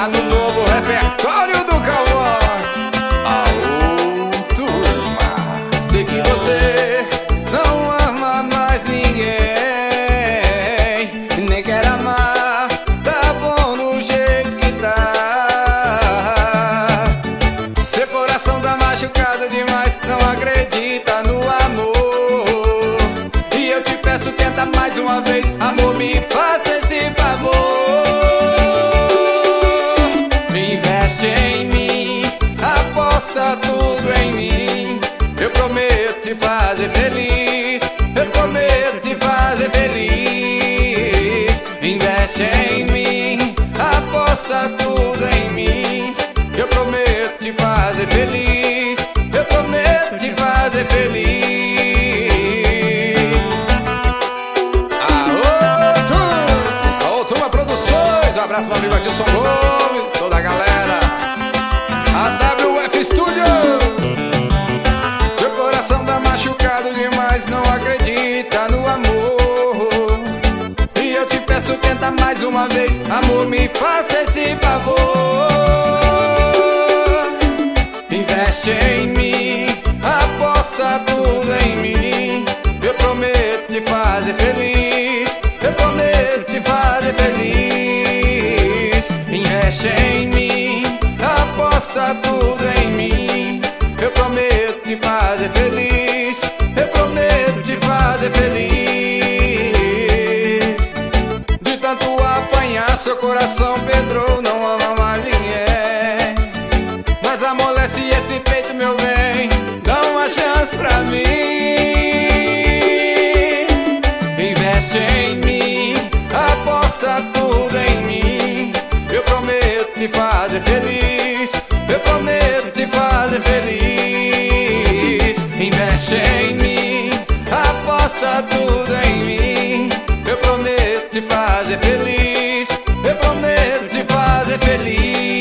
Tá no novo repertório do Cauã. Aô, turma, sei que você não ama mais ninguém, nem quer amar, tá bom no jeito que tá. Seu coração tá machucado demais, não acredita no amor. E eu te peço, tenta mais uma vez, amor, me faça esse favor. Investe em mim, aposta tudo em mim. Eu prometo te fazer feliz, eu prometo te fazer feliz. Investe em mim, aposta tudo em mim. Eu prometo te fazer feliz, eu prometo te fazer feliz. Aô, turma Produções, um abraço pro amigo Adilson Gomes, toda a galera. A WF Studio. Seu coração tá machucado demais, não acredita no amor. E eu te peço, tenta mais uma vez, amor, me faça esse favor. Investe em mim, aposta tudo em mim. Eu prometo te fazer feliz, eu prometo te fazer feliz. Investe em mim, aposta tudo em mim. Eu prometo te fazer feliz, eu prometo te fazer feliz. De tanto apanhar, seu coração pedrou, não ama mais ninguém. Mas amolece esse peito, meu bem, dá uma chance pra mim. Investe em mim, aposta tudo em mim. Eu prometo te fazer feliz, eu prometo te fazer feliz. Investe em mim, aposta tudo em mim. Eu prometo te fazer feliz, eu prometo te fazer feliz.